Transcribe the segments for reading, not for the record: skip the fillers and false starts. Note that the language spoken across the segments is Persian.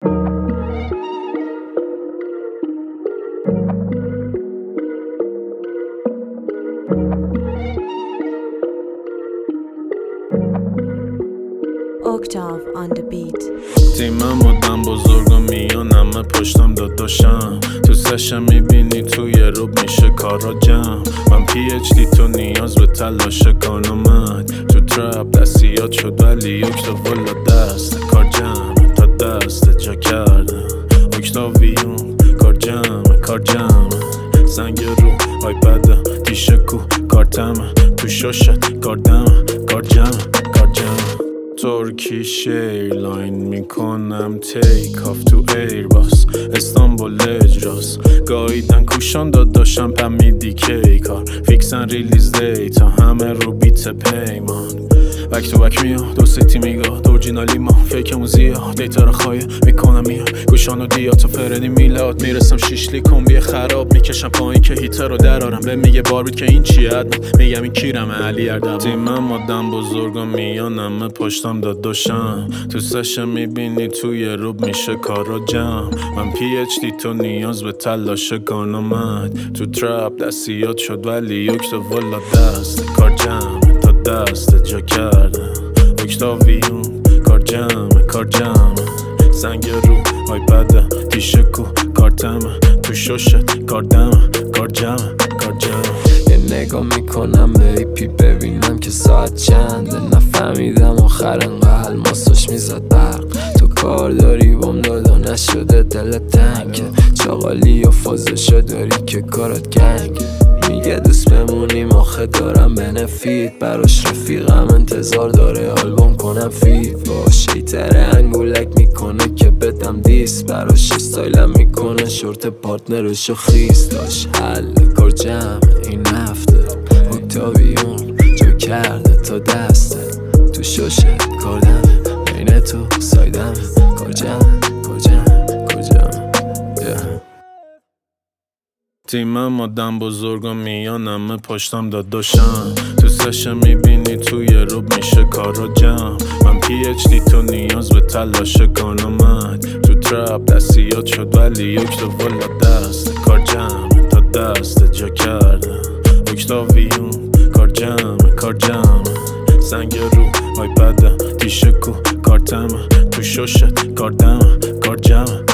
Octave on the beat. تیمم مدام بزرگ و میان همه پشتم داداشم تو سشم میبینی توی روب میشه کارا جمع من PhD تو نیاز به تلاش کارنامد تو ترپ دستیات شد ولی یک تا والا دست کار جمع تا دست جا کردم اکتاویون کار جمع زنگ رو آیپد تیشکو کارتم تو شاشت کار جمع ترکیش ایرلاین میکنم تیک آف تو ایرباس استانبول اجراس گاییدن کوشان داداشم پمیدی کی کار فیکسن ریلیز دیتا همه رو بیت پیمان بک تو بک میاد دو سیتی میگاه دورجینالی ما فیکمون زیاد دیتا رو خواهی میکنم میاد گوشان و دیاتا فرنی میلاد میرسم شیشلی کمبی خراب میکشم پایین که هیتر رو درارم به میگه باربید که این چیه ادم میگم این کیرمه علی اردم تیمم آدم بزرگ و میانم پشتم داداشم تو سشم میبینی توی روب میشه کارا جمع من PhD تو نیاز به تلاش کارنامد تو ترپ دستیات شد ولی یک تا والا دست کار جمع تا دست جا کردم اکتاویون کار جمع زنگ رو آیپد تیشکو کارتم تو شاشت کار جمع یه نگاه میکنم به ایپی ببینم که ساعت چنده نفهمیدم آخر انقدر الماساش میزد برق تو کار داری بام دادا نشده دل تنگه چاقالی و فازشا داری که کارات گنگه میگه دوست بمونیم آخه دارم بنفید براش رفیقم انتظار داره آلبوم کنم فید باش ایتره انگولک میکنه که بدم دیست براش استایلم میکنه شورت پارتنرشو خیز داشت حل کار جمع این هفته اکتاویون جو کرده تا دسته تو شاشه کاردم بین تو سایدم کار جمع تیمم آدم بزرگ و میانم پشتم داداشم تو سشم میبینی توی روب میشه کارا جمع من PhD تو نیاز به تلاش کارنامد تو ترپ دستیات شد ولی یک تا والا دست کار جمع تا دست جا کردم اکتاویون کار جمع زنگ رو آیپد تیشکو کارتم تو شاشت کار جمع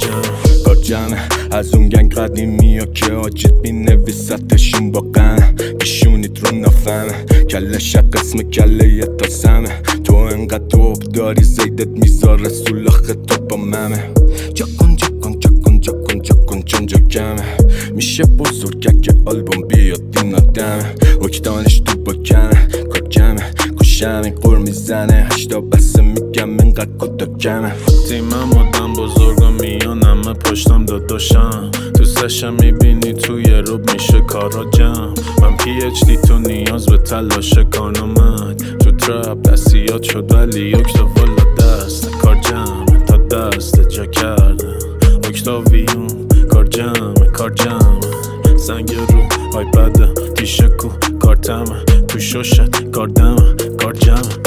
از اون گنگ قدیمی ها که آجیت می نویستشون با قن پیشونیت رو نفهمه کلش قسم کله یه تا سمه تو انقدر توب داری زیدت میذاره سولاخ تو با ممه جا کن چون جا کمه میشه بزرگه که آلبوم بیاد این آدمه وکتانش تو با کمه کار جمعه کشم این قور میزنه 8 بسه میگم اینقدر کدا کمه تیمم آدم بزرگ و میانم پشتم داداشم تو سشم میبینی توی روب میشه کارا جمع من PhD تو نیاز به تلاش کارنامد تو ترپ دستیات شد ولی یک تا والا دست کار جمع تا دست جا کردم اکتاویون کار جمع زنگ رو آیپد تیشکو کارتم تو شاشت کار جمع